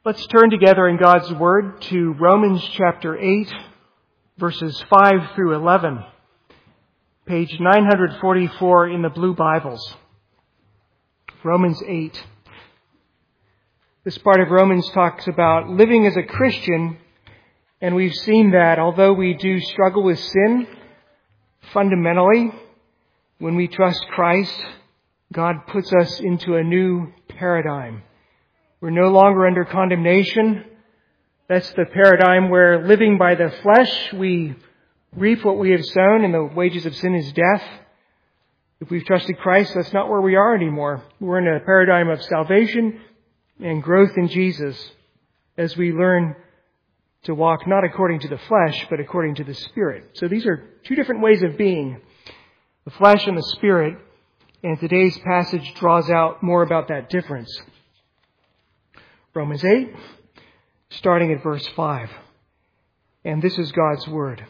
Let's turn together in God's Word to Romans chapter 8, verses 5 through 11. Page 944 in the Blue Bibles. Romans 8. This part of Romans talks about living as a Christian, and we've seen that although we do struggle with sin, fundamentally, when we trust Christ, God puts us into a new paradigm. We're no longer under condemnation. That's the paradigm where living by the flesh, we reap what we have sown, and the wages of sin is death. If we've trusted Christ, that's not where we are anymore. We're in a paradigm of salvation and growth in Jesus as we learn to walk not according to the flesh, but according to the Spirit. So these are two different ways of being, the flesh and the Spirit, and today's passage draws out more about that difference. Romans 8, starting at verse 5. And this is God's Word.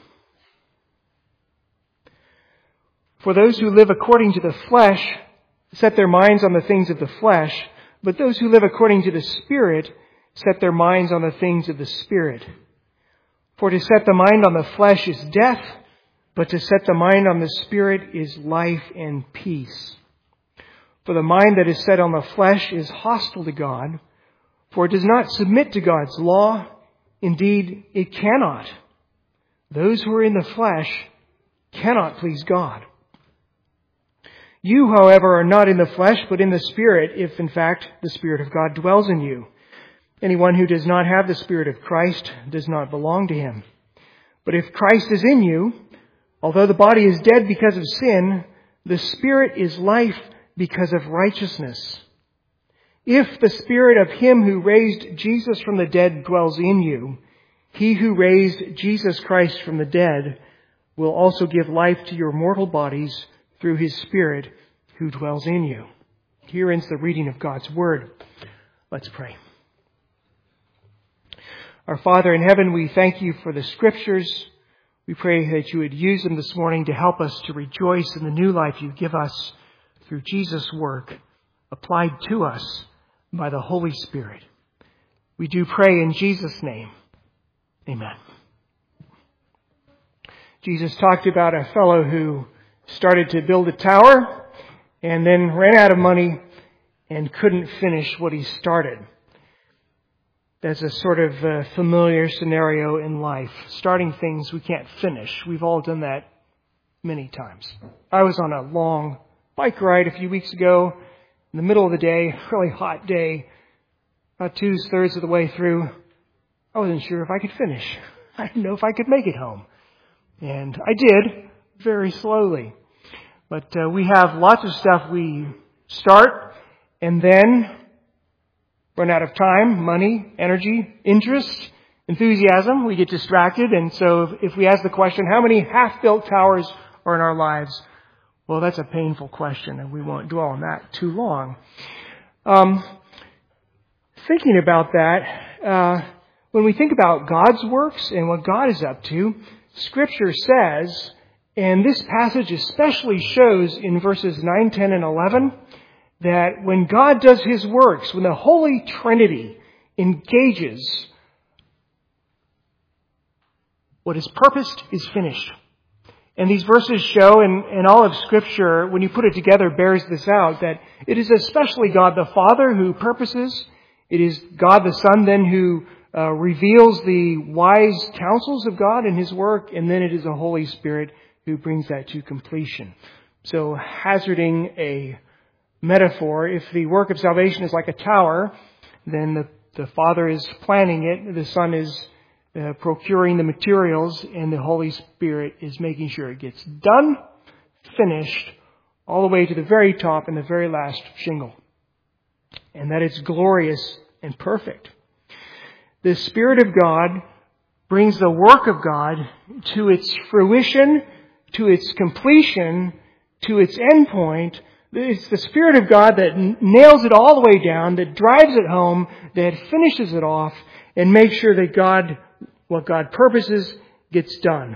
For those who live according to the flesh set their minds on the things of the flesh, but those who live according to the Spirit set their minds on the things of the Spirit. For to set the mind on the flesh is death, but to set the mind on the Spirit is life and peace. For the mind that is set on the flesh is hostile to God, for it does not submit to God's law. Indeed, it cannot. Those who are in the flesh cannot please God. You, however, are not in the flesh, but in the Spirit, if in fact the Spirit of God dwells in you. Anyone who does not have the Spirit of Christ does not belong to Him. But if Christ is in you, although the body is dead because of sin, the Spirit is life because of righteousness. If the Spirit of Him who raised Jesus from the dead dwells in you, He who raised Jesus Christ from the dead will also give life to your mortal bodies through His Spirit who dwells in you. Here ends the reading of God's Word. Let's pray. Our Father in heaven, we thank You for the Scriptures. We pray that You would use them this morning to help us to rejoice in the new life You give us through Jesus' work applied to us by the Holy Spirit. We do pray in Jesus' name. Amen. Jesus talked about a fellow who started to build a tower and then ran out of money and couldn't finish what he started. That's a sort of familiar scenario in life. Starting things we can't finish. We've all done that many times. I was on a long bike ride a few weeks ago in the middle of the day, really hot day, about 2/3 of the way through. I wasn't sure if I could finish. I didn't know if I could make it home. And I did, very slowly. But we have lots of stuff we start and then run out of time, money, energy, interest, enthusiasm. We get distracted. And so if we ask the question, how many half-built towers are in our lives? Well, that's a painful question, and we won't dwell on that too long. Thinking about that, when we think about God's works and what God is up to, Scripture says, and this passage especially shows in verses 9, 10, and 11, that when God does His works, when the Holy Trinity engages, what is purposed is finished. And these verses show, and all of Scripture, when you put it together, bears this out, that it is especially God the Father who purposes. It is God the Son then who reveals the wise counsels of God in His work, and then it is the Holy Spirit who brings that to completion. So, hazarding a metaphor, if the work of salvation is like a tower, then the Father is planning it, the Son is procuring the materials, and the Holy Spirit is making sure it gets done, finished, all the way to the very top and the very last shingle. And that it's glorious and perfect. The Spirit of God brings the work of God to its fruition, to its completion, to its end point. It's the Spirit of God that nails it all the way down, that drives it home, that finishes it off, and makes sure that what God purposes gets done.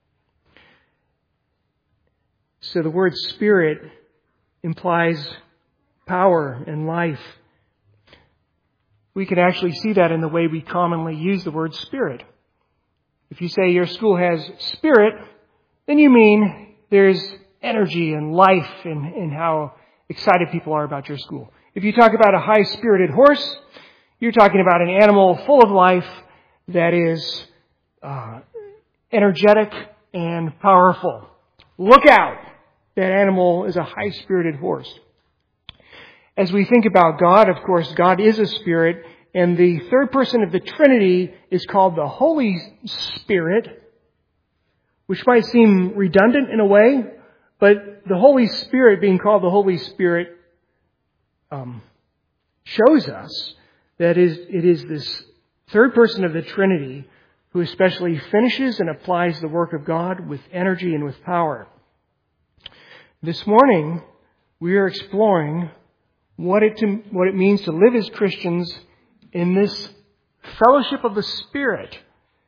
So the word Spirit implies power and life. we can actually see that in the way we commonly use the word spirit. If you say your school has spirit, then you mean there's energy and life in how excited people are about your school. If you talk about a high-spirited horse, you're talking about an animal full of life that is energetic and powerful. Look out! That animal is a high-spirited horse. As we think about God, of course, God is a spirit, and the third person of the Trinity is called the Holy Spirit, which might seem redundant in a way, but the Holy Spirit being called the Holy Spirit shows us that it is this third person of the Trinity who especially finishes and applies the work of God with energy and with power. This morning, we are exploring what it means to live as Christians in this fellowship of the Spirit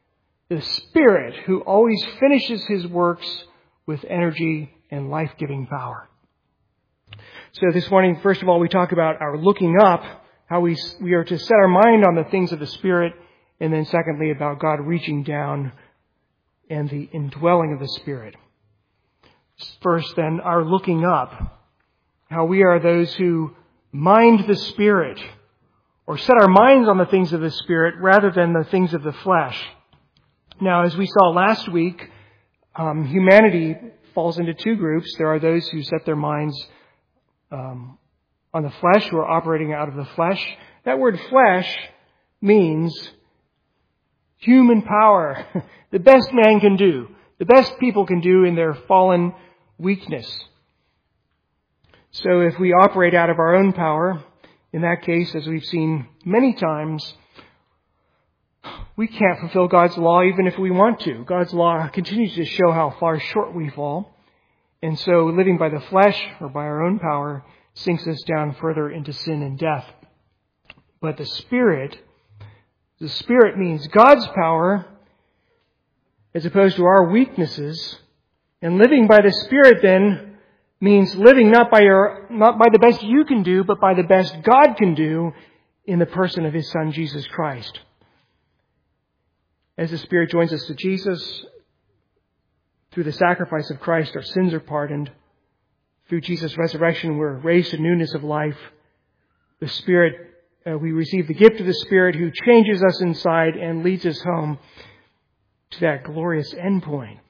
who always finishes His works with energy and life-giving power. So this morning, first of all, we talk about our looking up, how we are to set our mind on the things of the Spirit, and then secondly, about God reaching down and the indwelling of the Spirit. First, then, our looking up, how we are those who mind the Spirit, or set our minds on the things of the Spirit rather than the things of the flesh. Now, as we saw last week, humanity falls into two groups. There are those who set their minds on the flesh, who are operating out of the flesh. That word flesh means human power, the best man can do, the best people can do in their fallen weakness. So if we operate out of our own power, in that case, as we've seen many times, we can't fulfill God's law even if we want to. God's law continues to show how far short we fall. And so living by the flesh or by our own power sinks us down further into sin and death. But the Spirit means God's power as opposed to our weaknesses. And living by the Spirit then means living not by the best you can do, but by the best God can do in the person of His Son, Jesus Christ. As the Spirit joins us to Jesus, through the sacrifice of Christ, our sins are pardoned. Through Jesus' resurrection, we're raised to newness of life. The Spirit, we receive the gift of the Spirit who changes us inside and leads us home to that glorious endpoint.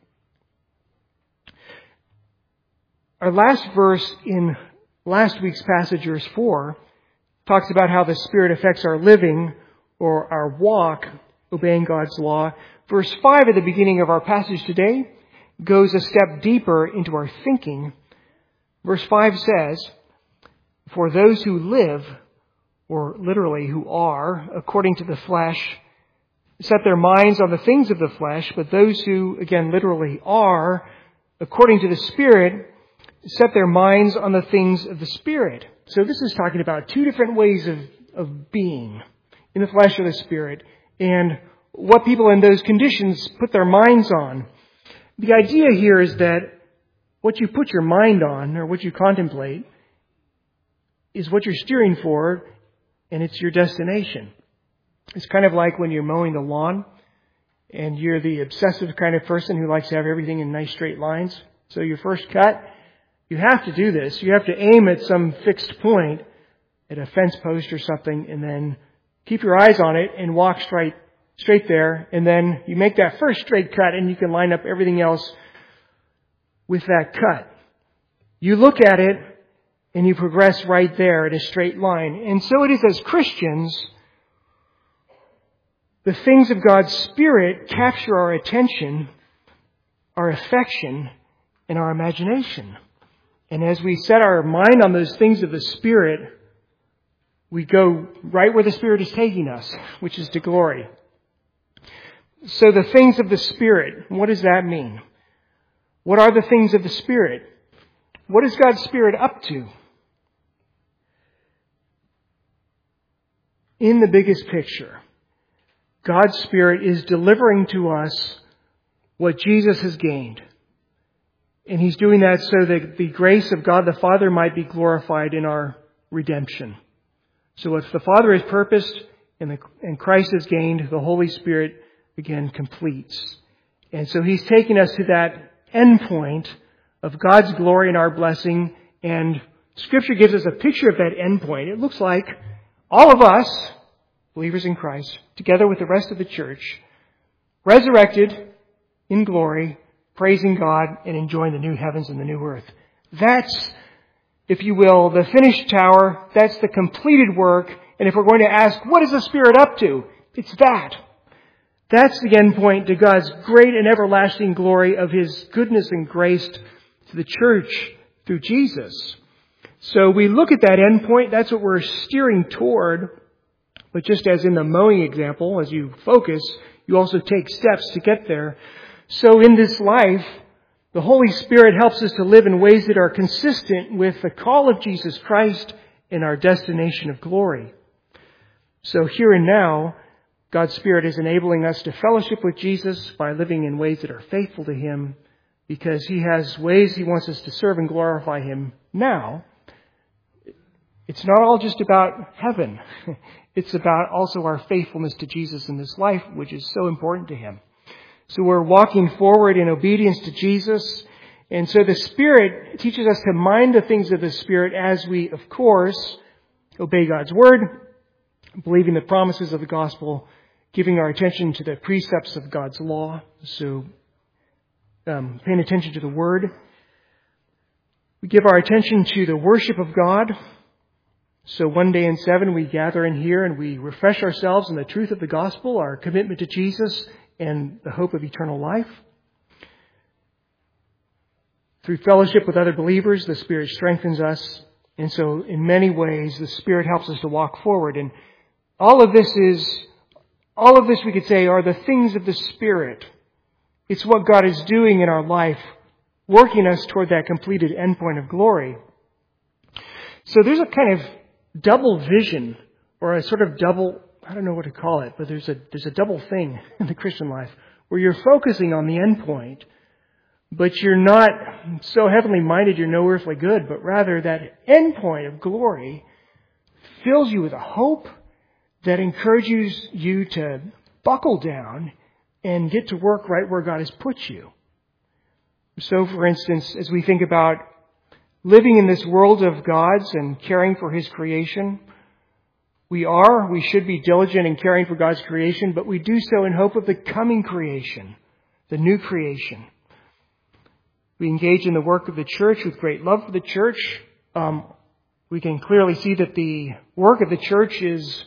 Our last verse in last week's passage, verse 4, talks about how the Spirit affects our living or our walk, obeying God's law. Verse 5 at the beginning of our passage today goes a step deeper into our thinking. Verse 5 says, "For those who live," or literally who are, "according to the flesh, set their minds on the things of the flesh, but those who," again literally, "are, according to the Spirit, set their minds on the things of the Spirit." So this is talking about two different ways of being, in the flesh or the Spirit, and what people in those conditions put their minds on. The idea here is that what you put your mind on, or what you contemplate, is what you're steering for, and it's your destination. It's kind of like when you're mowing the lawn, and you're the obsessive kind of person who likes to have everything in nice straight lines. So your first cut, you have to do this. You have to aim at some fixed point, at a fence post or something, and then keep your eyes on it and walk straight there. And then you make that first straight cut and you can line up everything else with that cut. You look at it and you progress right there in a straight line. And so it is as Christians, the things of God's Spirit capture our attention, our affection, and our imagination. And as we set our mind on those things of the Spirit, we go right where the Spirit is taking us, which is to glory. So the things of the Spirit, what does that mean? What are the things of the Spirit? What is God's Spirit up to? In the biggest picture, God's Spirit is delivering to us what Jesus has gained. And He's doing that so that the grace of God the Father might be glorified in our redemption. So what the Father has purposed and Christ is gained, the Holy Spirit again completes. And so He's taking us to that end point of God's glory and our blessing, and Scripture gives us a picture of that end point. It looks like all of us, believers in Christ, together with the rest of the church, resurrected in glory, praising God and enjoying the new heavens and the new earth. That's, if you will, the finished tower. That's the completed work. And if we're going to ask, what is the Spirit up to? It's that. That's the end point to God's great and everlasting glory of His goodness and grace to the church through Jesus. So we look at that end point. That's what we're steering toward. But just as in the mowing example, as you focus, you also take steps to get there. So in this life, the Holy Spirit helps us to live in ways that are consistent with the call of Jesus Christ and our destination of glory. So here and now, God's Spirit is enabling us to fellowship with Jesus by living in ways that are faithful to Him, because He has ways He wants us to serve and glorify Him now. It's not all just about heaven. It's about also our faithfulness to Jesus in this life, which is so important to Him. So we're walking forward in obedience to Jesus. And so the Spirit teaches us to mind the things of the Spirit as we, of course, obey God's Word, believing the promises of the gospel, giving our attention to the precepts of God's law. So paying attention to the Word. We give our attention to the worship of God. So one day in 7 we gather in here and we refresh ourselves in the truth of the gospel, our commitment to Jesus, and the hope of eternal life. Through fellowship with other believers, the Spirit strengthens us. And so in many ways, the Spirit helps us to walk forward. And all of this we could say are the things of the Spirit. It's what God is doing in our life, working us toward that completed endpoint of glory. So there's a kind of double vision, or a sort of double, I don't know what to call it, but there's a double thing in the Christian life where you're focusing on the end point, but you're not so heavenly minded you're no earthly good, but rather that end point of glory fills you with a hope that encourages you to buckle down and get to work right where God has put you. So, for instance, as we think about living in this world of God's and caring for His creation, we should be diligent in caring for God's creation, but we do so in hope of the coming creation, the new creation. We engage in the work of the church with great love for the church. We can clearly see that the work of the church is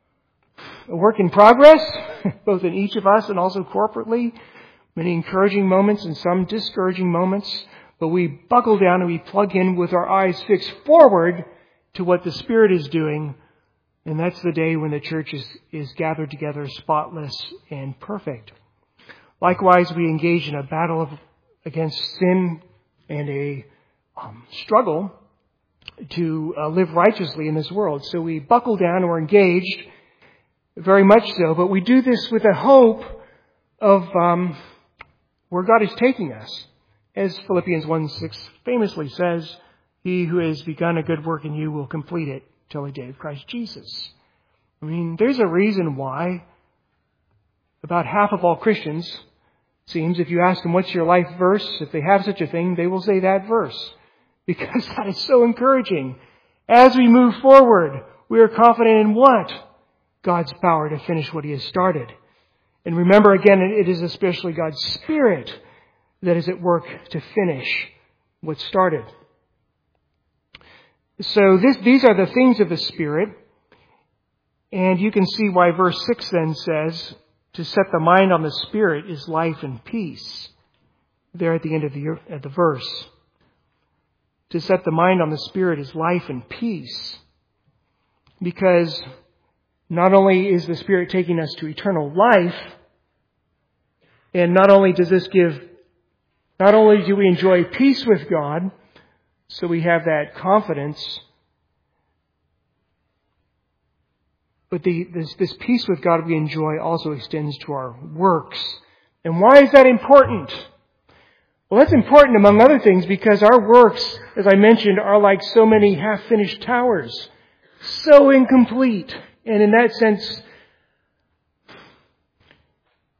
a work in progress, both in each of us and also corporately. Many encouraging moments and some discouraging moments. But we buckle down and we plug in with our eyes fixed forward to what the Spirit is doing. And that's the day when the church is gathered together spotless and perfect. Likewise, we engage in a battle against sin and a struggle to live righteously in this world. So we buckle down and we're engaged, very much so. But we do this with a hope of where God is taking us. As Philippians 1:6 famously says, He who has begun a good work in you will complete it till the day of Christ Jesus. I mean, there's a reason why about half of all Christians, it seems, if you ask them what's your life verse, if they have such a thing, they will say that verse. Because that is so encouraging. As we move forward, we are confident in what? God's power to finish what He has started. And remember again, it is especially God's Spirit that is at work to finish what started. So these are the things of the Spirit. And you can see why verse 6 then says, to set the mind on the Spirit is life and peace. There at the end of the verse. To set the mind on the Spirit is life and peace. Because not only is the Spirit taking us to eternal life, and not only do we enjoy peace with God, so we have that confidence, but this peace with God we enjoy also extends to our works. And why is that important? Well, that's important among other things because our works, as I mentioned, are like so many half-finished towers. So incomplete. And in that sense,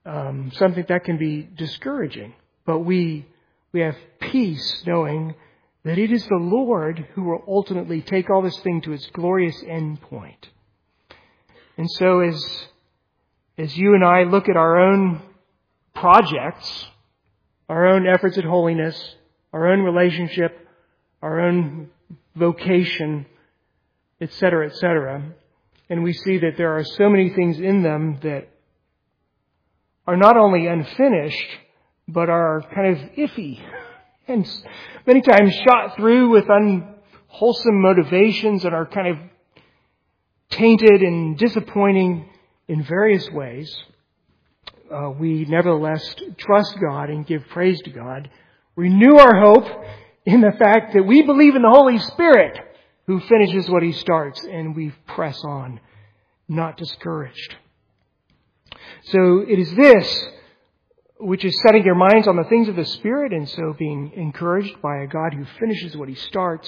something that can be discouraging. But we have peace knowing that it is the Lord who will ultimately take all this thing to its glorious end point. And so as you and I look at our own projects, our own efforts at holiness, our own relationship, our own vocation, etc., and we see that there are so many things in them that are not only unfinished, but are kind of iffy and many times shot through with unwholesome motivations and are kind of tainted and disappointing in various ways, we nevertheless trust God and give praise to God. Renew our hope in the fact that we believe in the Holy Spirit who finishes what He starts, and we press on, not discouraged. So it is this which is setting your minds on the things of the Spirit, and so being encouraged by a God who finishes what He starts.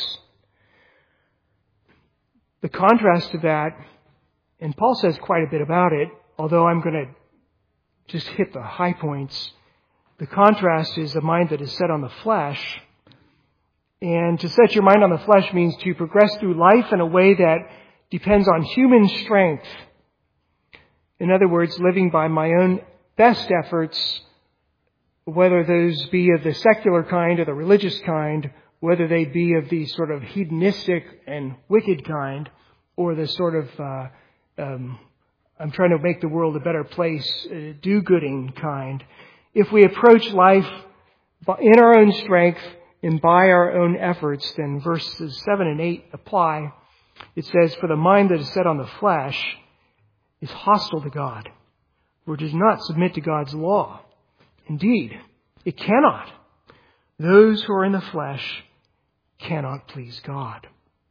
The contrast to that, and Paul says quite a bit about it, although I'm going to just hit the high points. The contrast is a mind that is set on the flesh. And to set your mind on the flesh means to progress through life in a way that depends on human strength. In other words, living by my own best efforts, whether those be of the secular kind or the religious kind, whether they be of the sort of hedonistic and wicked kind, or the sort of, I'm trying to make the world a better place, do-gooding kind. If we approach life in our own strength and by our own efforts, then verses 7 and 8 apply. It says, "For the mind that is set on the flesh is hostile to God, for it does not submit to God's law. Indeed, it cannot. Those who are in the flesh cannot please God."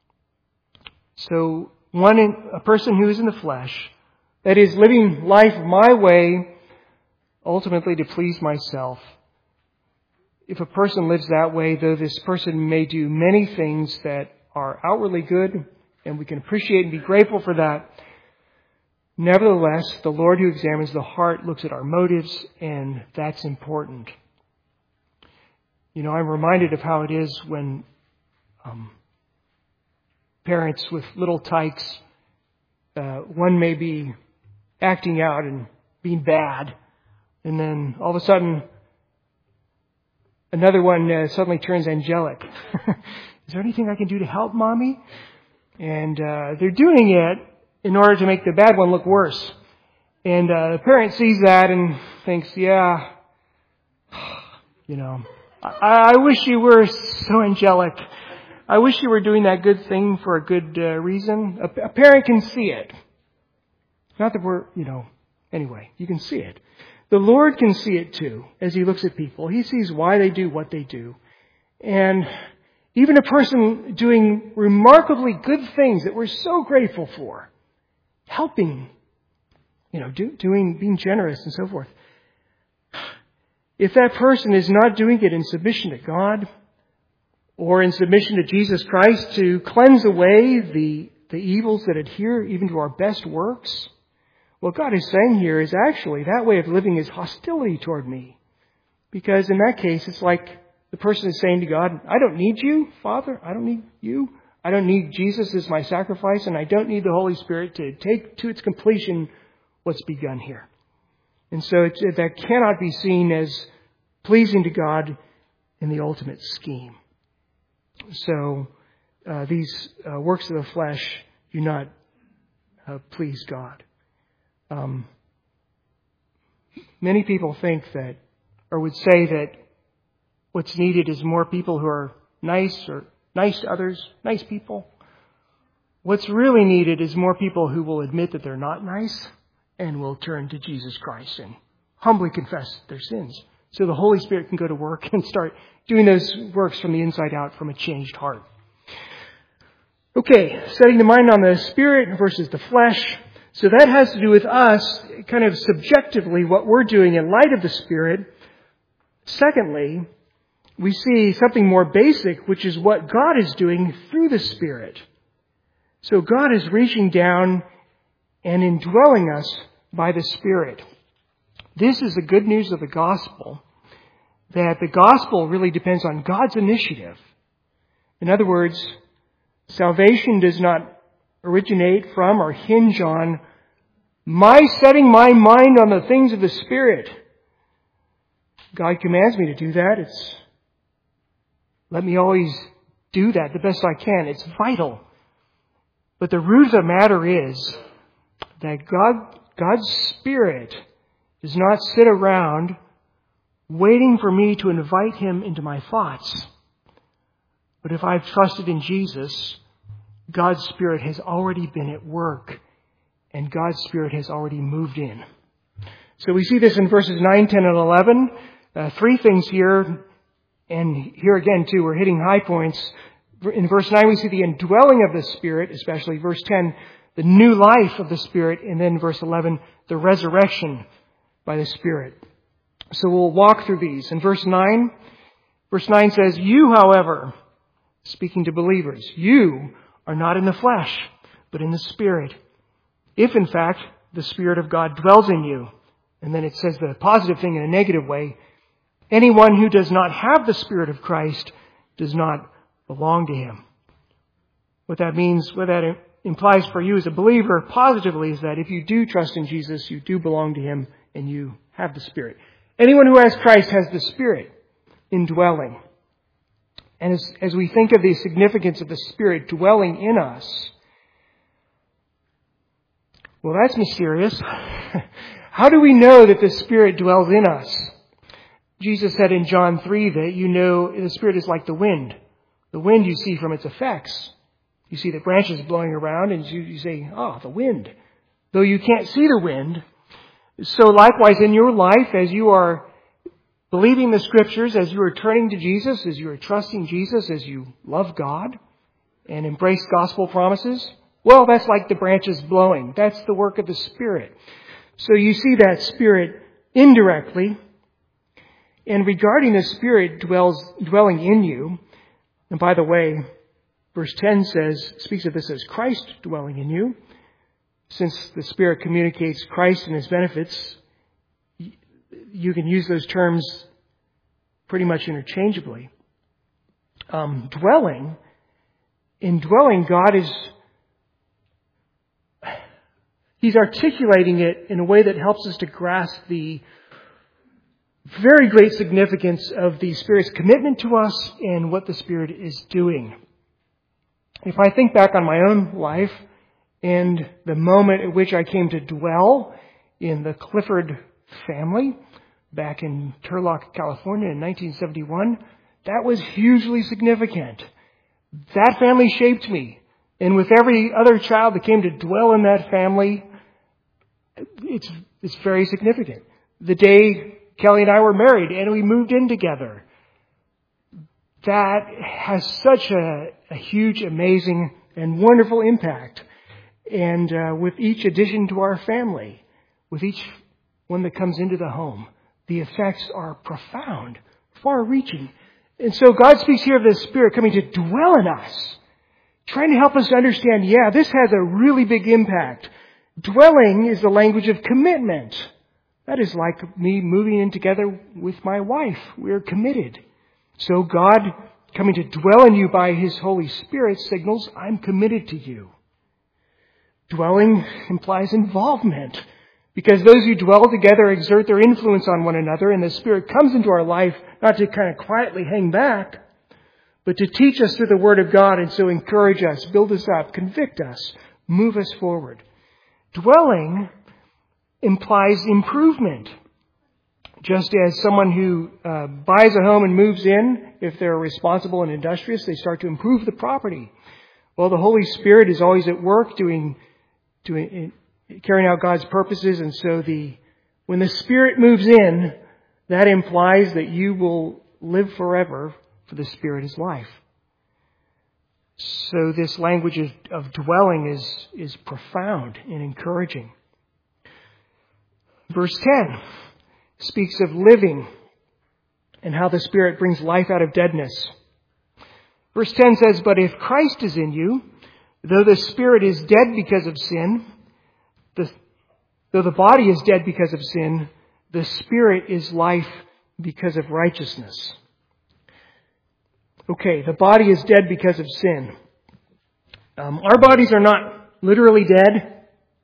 So, a person who is in the flesh, that is, living life my way, ultimately to please myself. If a person lives that way, though this person may do many things that are outwardly good, and we can appreciate and be grateful for that, nevertheless, the Lord who examines the heart looks at our motives, and that's important. You know, I'm reminded of how it is when parents with little tykes, one may be acting out and being bad, and then all of a sudden, another one suddenly turns angelic. Is there anything I can do to help, Mommy? And they're doing it in order to make the bad one look worse. And the parent sees that and thinks, yeah, you know, I wish you were so angelic. I wish you were doing that good thing for a good reason. A parent can see it. Not that we're, anyway, you can see it. The Lord can see it too as He looks at people. He sees why they do what they do. And even a person doing remarkably good things that we're so grateful for, helping, being generous and so forth. If that person is not doing it in submission to God or in submission to Jesus Christ to cleanse away the evils that adhere even to our best works, what God is saying here is actually that way of living is hostility toward me. Because in that case, it's like the person is saying to God, I don't need you, Father. I don't need you. I don't need Jesus as my sacrifice, and I don't need the Holy Spirit to take to its completion what's begun here. And so that cannot be seen as pleasing to God in the ultimate scheme. So these works of the flesh do not please God. Many people think that, or would say that what's needed is more people who are nice or nice to others, nice people. What's really needed is more people who will admit that they're not nice and will turn to Jesus Christ and humbly confess their sins. So the Holy Spirit can go to work and start doing those works from the inside out from a changed heart. Okay, setting the mind on the Spirit versus the flesh. So that has to do with us, kind of subjectively, what we're doing in light of the Spirit. Secondly, we see something more basic, which is what God is doing through the Spirit. So God is reaching down and indwelling us by the Spirit. This is the good news of the gospel, that the gospel really depends on God's initiative. In other words, salvation does not originate from or hinge on my setting my mind on the things of the Spirit. God commands me to do that. Let me always do that the best I can. It's vital. But the root of the matter is that God's Spirit does not sit around waiting for me to invite Him into my thoughts. But if I've trusted in Jesus, God's Spirit has already been at work, and God's Spirit has already moved in. So we see this in verses 9, 10, and 11. Three things here, and here again too, we're hitting high points. In verse 9 we see the indwelling of the Spirit, especially verse 10, the new life of the Spirit, and then verse 11, the resurrection by the Spirit. So we'll walk through these. In verse 9 says, "You, however," speaking to believers, "you are not in the flesh, but in the Spirit. If, in fact, the Spirit of God dwells in you." And then it says the positive thing in a negative way. "Anyone who does not have the Spirit of Christ does not belong to Him." What that means, what that implies for you as a believer positively is that if you do trust in Jesus, you do belong to Him and you have the Spirit. Anyone who has Christ has the Spirit indwelling. And as we think of the significance of the Spirit dwelling in us, well, that's mysterious. How do we know that the Spirit dwells in us? Jesus said in John 3 that you know the Spirit is like the wind. The wind you see from its effects. You see the branches blowing around and you say, "Oh, the wind." Though you can't see the wind. So likewise in your life, as you are believing the Scriptures, as you are turning to Jesus, as you are trusting Jesus, as you love God and embrace gospel promises, well, that's like the branches blowing. That's the work of the Spirit. So you see that Spirit indirectly. And regarding the Spirit dwelling in you, and by the way, verse 10 speaks of this as Christ dwelling in you. Since the Spirit communicates Christ and His benefits, you can use those terms pretty much interchangeably. In dwelling, God He's articulating it in a way that helps us to grasp the very great significance of the Spirit's commitment to us and what the Spirit is doing. If I think back on my own life and the moment at which I came to dwell in the Clifford family back in Turlock, California in 1971, that was hugely significant. That family shaped me. And with every other child that came to dwell in that family, it's very significant. The day Kelly and I were married and we moved in together, that has such a huge, amazing, and wonderful impact. And with each addition to our family, with each one that comes into the home, the effects are profound, far-reaching. And so God speaks here of the Spirit coming to dwell in us, trying to help us to understand, this has a really big impact. Dwelling is the language of commitment. That is like me moving in together with my wife. We're committed. So God coming to dwell in you by His Holy Spirit signals, I'm committed to you. Dwelling implies involvement, because those who dwell together exert their influence on one another, and the Spirit comes into our life not to kind of quietly hang back, but to teach us through the Word of God, and so encourage us, build us up, convict us, move us forward. Dwelling implies improvement. Just as someone who buys a home and moves in, if they're responsible and industrious, they start to improve the property. Well, the Holy Spirit is always at work carrying out God's purposes, and so when the Spirit moves in, that implies that you will live forever, for the Spirit is life. So this language of dwelling is profound and encouraging. Verse 10 speaks of living and how the Spirit brings life out of deadness. Verse 10 says, "But if Christ is in you, though the Spirit is dead because of sin, though the body is dead because of sin, The Spirit is life because of righteousness. Okay, the body is dead because of sin. Our bodies are not literally dead.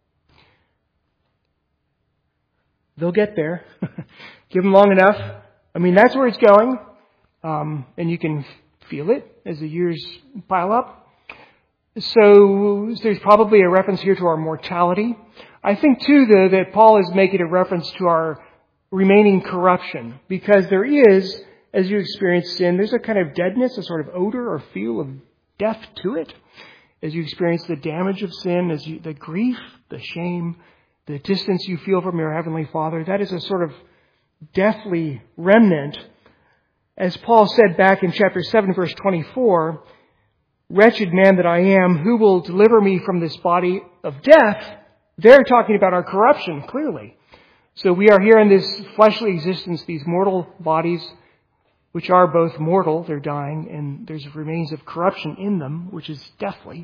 They'll get there. Give them long enough. I mean, that's where it's going. And you can feel it as the years pile up. So there's probably a reference here to our mortality. I think, too, that Paul is making a reference to our remaining corruption. Because there is, as you experience sin, there's a kind of deadness, a sort of odor or feel of death to it. As you experience the damage of sin, the grief, the shame, the distance you feel from your Heavenly Father, that is a sort of deathly remnant. As Paul said back in chapter 7, verse 24, "Wretched man that I am, who will deliver me from this body of death?" They're talking about our corruption, clearly. So we are here in this fleshly existence, these mortal bodies, which are both mortal, they're dying, and there's remains of corruption in them, which is deathly.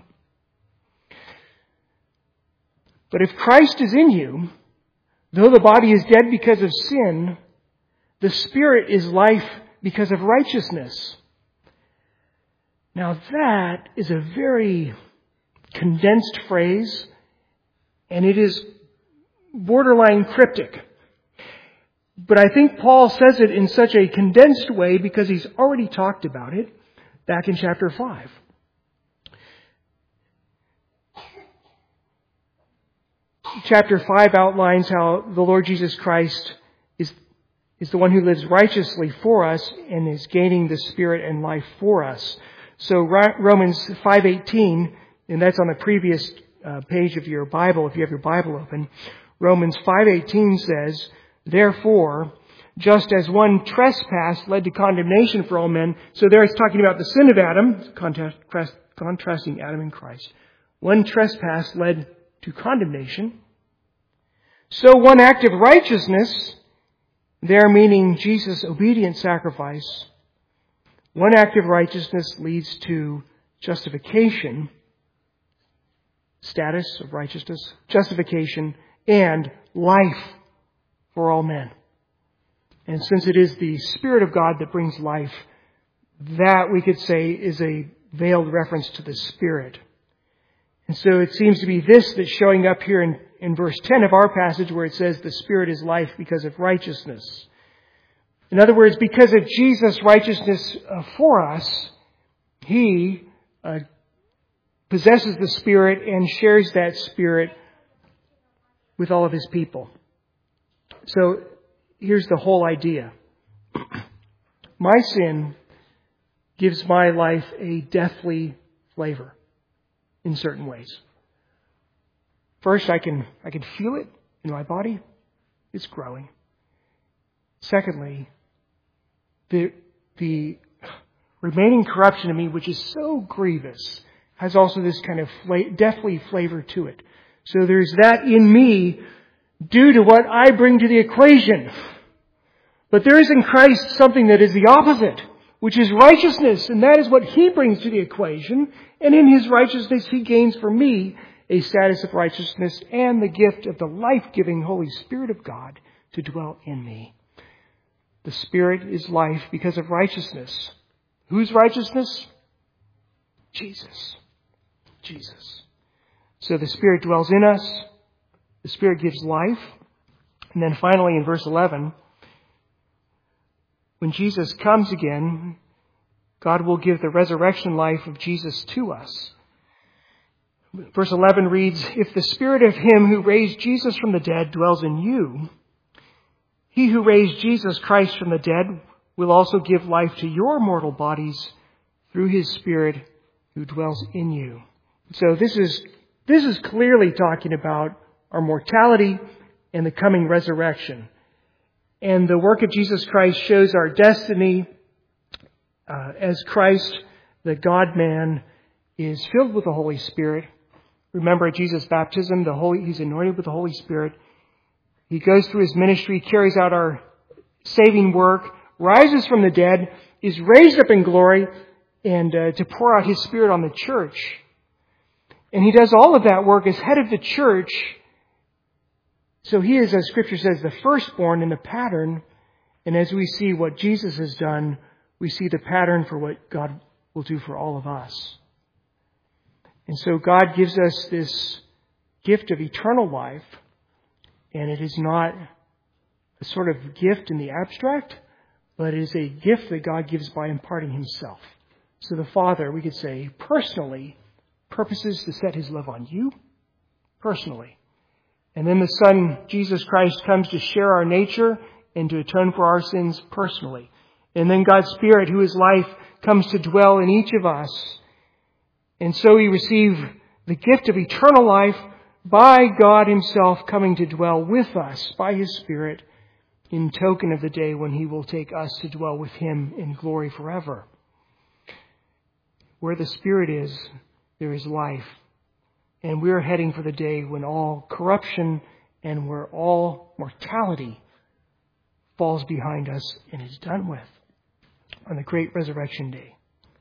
But if Christ is in you, though the body is dead because of sin, the Spirit is life because of righteousness. Now that is a very condensed phrase, and it is borderline cryptic. But I think Paul says it in such a condensed way because he's already talked about it back in chapter 5. Chapter 5 outlines how the Lord Jesus Christ is the one who lives righteously for us and is gaining the Spirit and life for us. So Romans 5:18, and that's on the previous page of your Bible, if you have your Bible open. Romans 5:18 says, "Therefore, just as one trespass led to condemnation for all men," so there it's talking about the sin of Adam, contrasting Adam and Christ. One trespass led to condemnation. So one act of righteousness, there meaning Jesus' obedient sacrifice, one act of righteousness leads to justification, status of righteousness, justification, and life for all men. And since it is the Spirit of God that brings life, that we could say is a veiled reference to the Spirit. And so it seems to be this that's showing up here in verse 10 of our passage where it says the Spirit is life because of righteousness. In other words, because of Jesus' righteousness for us, He possesses the Spirit and shares that Spirit with all of His people. So here's the whole idea. My sin gives my life a deathly flavor in certain ways. First, I can feel it in my body. It's growing. Secondly, the remaining corruption in me, which is so grievous, has also this kind of deathly flavor to it. So there's that in me due to what I bring to the equation. But there is in Christ something that is the opposite, which is righteousness, and that is what He brings to the equation. And in His righteousness, He gains for me a status of righteousness and the gift of the life-giving Holy Spirit of God to dwell in me. The Spirit is life because of righteousness. Whose righteousness? Jesus. Jesus. So the Spirit dwells in us. The Spirit gives life. And then finally in verse 11, when Jesus comes again, God will give the resurrection life of Jesus to us. Verse 11 reads, "If the Spirit of Him who raised Jesus from the dead dwells in you, He who raised Jesus Christ from the dead will also give life to your mortal bodies through His Spirit who dwells in you." So this is clearly talking about our mortality and the coming resurrection. And the work of Jesus Christ shows our destiny as Christ, the God-man, is filled with the Holy Spirit. Remember at Jesus' baptism, He's anointed with the Holy Spirit. He goes through His ministry, carries out our saving work, rises from the dead, is raised up in glory, and to pour out His Spirit on the church. And He does all of that work as head of the church So he is, as Scripture says, the firstborn in the pattern. And as we see what Jesus has done, we see the pattern for what God will do for all of us. And so God gives us this gift of eternal life. And it is not a sort of gift in the abstract, but it is a gift that God gives by imparting himself. So the Father, we could say, personally purposes to set his love on you, personally. And then the Son, Jesus Christ, comes to share our nature and to atone for our sins personally. And then God's Spirit, who is life, comes to dwell in each of us. And so we receive the gift of eternal life by God himself coming to dwell with us by his Spirit in token of the day when he will take us to dwell with him in glory forever. Where the Spirit is, there is life. And we're heading for the day when all corruption and where all mortality falls behind us and is done with on the great resurrection day.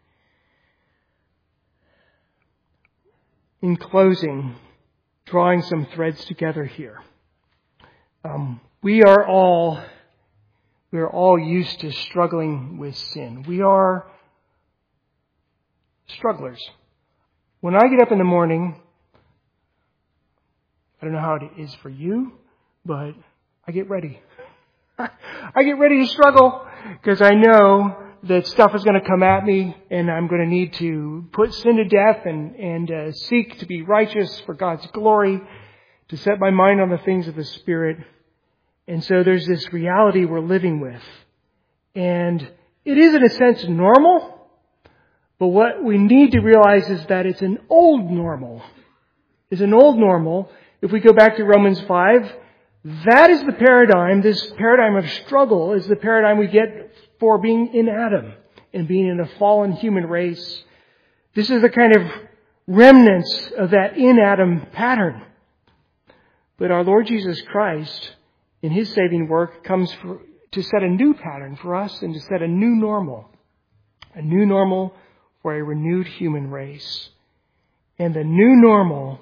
In closing, drawing some threads together here. We are all used to struggling with sin. We are strugglers. When I get up in the morning, I don't know how it is for you, but I get ready. I get ready to struggle because I know that stuff is going to come at me and I'm going to need to put sin to death and seek to be righteous for God's glory, to set my mind on the things of the Spirit. And so there's this reality we're living with. And it is in a sense normal, but what we need to realize is that it's an old normal. It's an old normal. If we go back to Romans 5, that is the paradigm. This paradigm of struggle is the paradigm we get for being in Adam and being in a fallen human race. This is the kind of remnants of that in Adam pattern. But our Lord Jesus Christ, in his saving work, comes to set a new pattern for us and to set a new normal for a renewed human race. And the new normal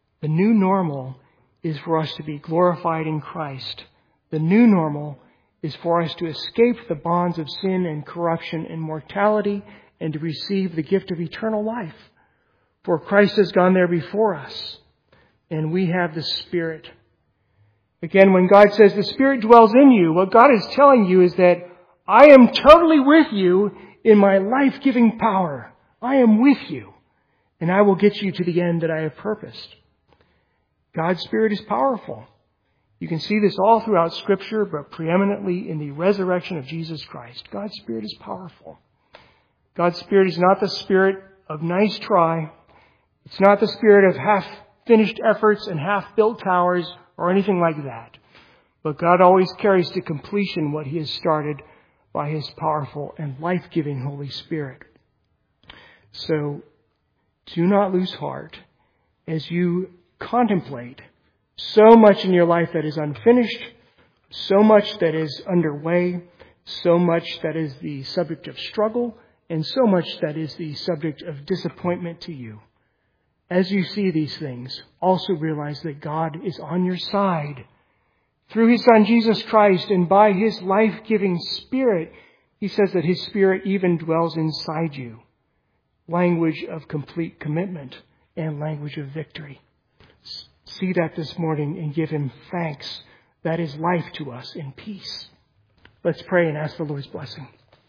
is for us to be glorified in Christ. The new normal is for us to escape the bonds of sin and corruption and mortality and to receive the gift of eternal life. For Christ has gone there before us, and we have the Spirit. Again, when God says the Spirit dwells in you, what God is telling you is that I am totally with you in my life-giving power. I am with you, and I will get you to the end that I have purposed. God's Spirit is powerful. You can see this all throughout Scripture, but preeminently in the resurrection of Jesus Christ. God's Spirit is powerful. God's Spirit is not the spirit of nice try. It's not the spirit of half-finished efforts and half-built towers or anything like that. But God always carries to completion what he has started by his powerful and life-giving Holy Spirit. So do not lose heart as you contemplate so much in your life that is unfinished, so much that is underway, so much that is the subject of struggle, and so much that is the subject of disappointment to you. As you see these things, also realize that God is on your side. Through his Son, Jesus Christ, and by his life-giving Spirit, he says that his Spirit even dwells inside you. Language of complete commitment and language of victory. See that this morning and give him thanks. That is life to us in peace. Let's pray and ask the Lord's blessing.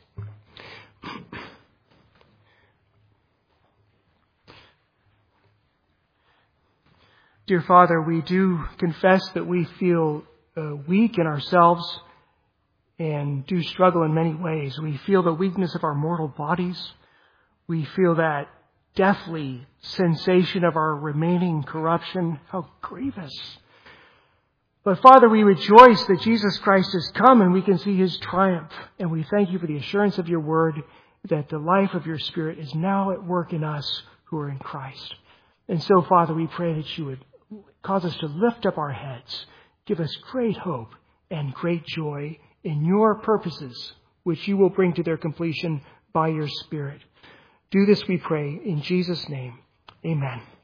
Dear Father, we do confess that we feel weak in ourselves and do struggle in many ways. We feel the weakness of our mortal bodies. We feel that deathly sensation of our remaining corruption. How grievous. But Father, we rejoice that Jesus Christ has come and we can see his triumph. And we thank you for the assurance of your word that the life of your Spirit is now at work in us who are in Christ. And so, Father, we pray that you would cause us to lift up our heads, give us great hope and great joy in your purposes, which you will bring to their completion by your Spirit. Do this, we pray, in Jesus' name. Amen.